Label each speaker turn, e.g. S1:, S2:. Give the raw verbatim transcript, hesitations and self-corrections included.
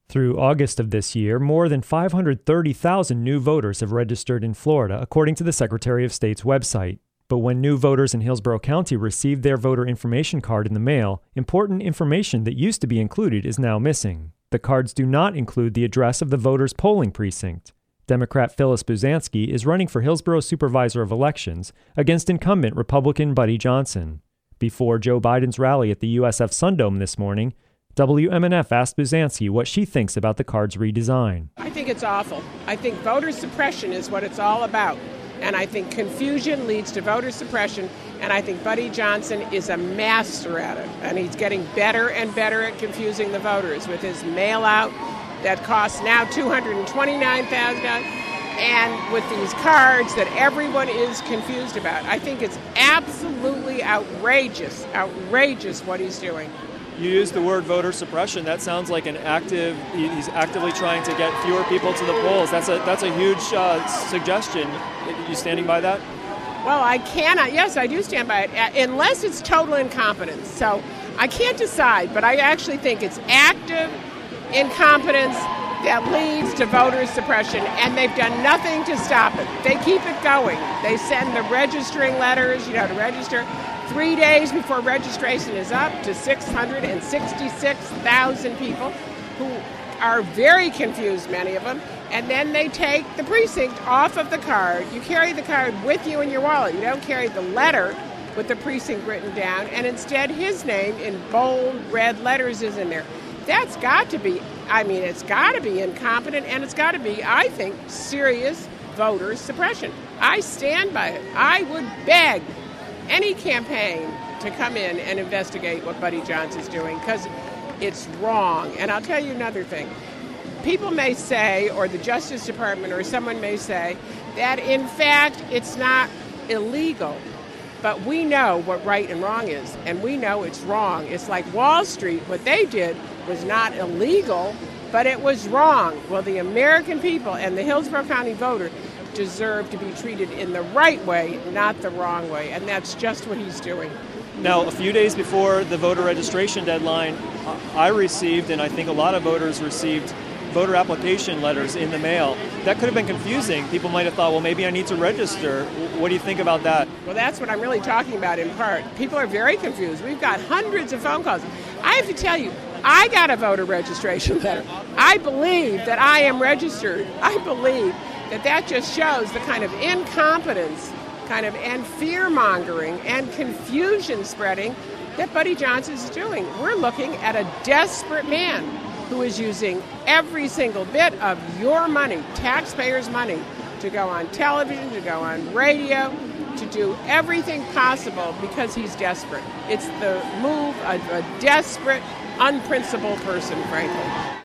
S1: Through August of this year, more than five hundred thirty thousand new voters have registered in Florida, according to the Secretary of State's website. But when new voters in Hillsborough County received their voter information card in the mail, important information that used to be included is now missing. The cards do not include the address of the voter's polling precinct. Democrat Phyllis Buzanski is running for Hillsborough Supervisor of Elections against incumbent Republican Buddy Johnson. Before Joe Biden's rally at the U S F Sundome this morning, W M N F asked Buzanski what she thinks about the card's redesign.
S2: I think it's awful. I think voter suppression is what it's all about. And I think confusion leads to voter suppression. And I think Buddy Johnson is a master at it. And he's getting better and better at confusing the voters with his mail-out that costs now two hundred twenty-nine thousand dollars. And with these cards that everyone is confused about. I think it's absolutely outrageous, outrageous what he's doing.
S3: You use the word voter suppression. That sounds like an active, he's actively trying to get fewer people to the polls. That's a that's a huge uh, suggestion. Are you standing by that?
S2: Well, I cannot. Yes, I do stand by it, unless it's total incompetence. So I can't decide, but I actually think it's active incompetence that leads to voter suppression, and they've done nothing to stop it. They keep it going. They send the registering letters, you know, to register. Three days before registration is up to six hundred sixty-six thousand people who are very confused, many of them, and then they take the precinct off of the card. You carry the card with you in your wallet. You don't carry the letter with the precinct written down, and instead his name in bold red letters is in there. That's got to be, I mean, it's got to be incompetent, and it's got to be, I think, serious voter suppression. I stand by it. I would beg any campaign to come in and investigate what Buddy Johnson's doing, because it's wrong. And I'll tell you another thing. People may say, or the Justice Department or someone may say, that in fact it's not illegal. But we know what right and wrong is, and we know it's wrong. It's like Wall Street. What they did was not illegal, but it was wrong. Well, the American people and the Hillsborough County voter deserve to be treated in the right way, not the wrong way, and that's just what he's doing.
S3: Now, a few days before the voter registration deadline, I received, and I think a lot of voters received, voter application letters in the mail. That could have been confusing. People might have thought, well, maybe I need to register. What do you think about that?
S2: Well, that's what I'm really talking about in part. People are very confused. We've got hundreds of phone calls. I have to tell you, I got a voter registration letter. I believe that I am registered. I believe that that just shows the kind of incompetence kind of and fear-mongering and confusion spreading that Buddy Johnson is doing. We're looking at a desperate man who is using every single bit of your money, taxpayers' money, to go on television, to go on radio, to do everything possible because he's desperate. It's the move of a desperate, unprincipled person, frankly.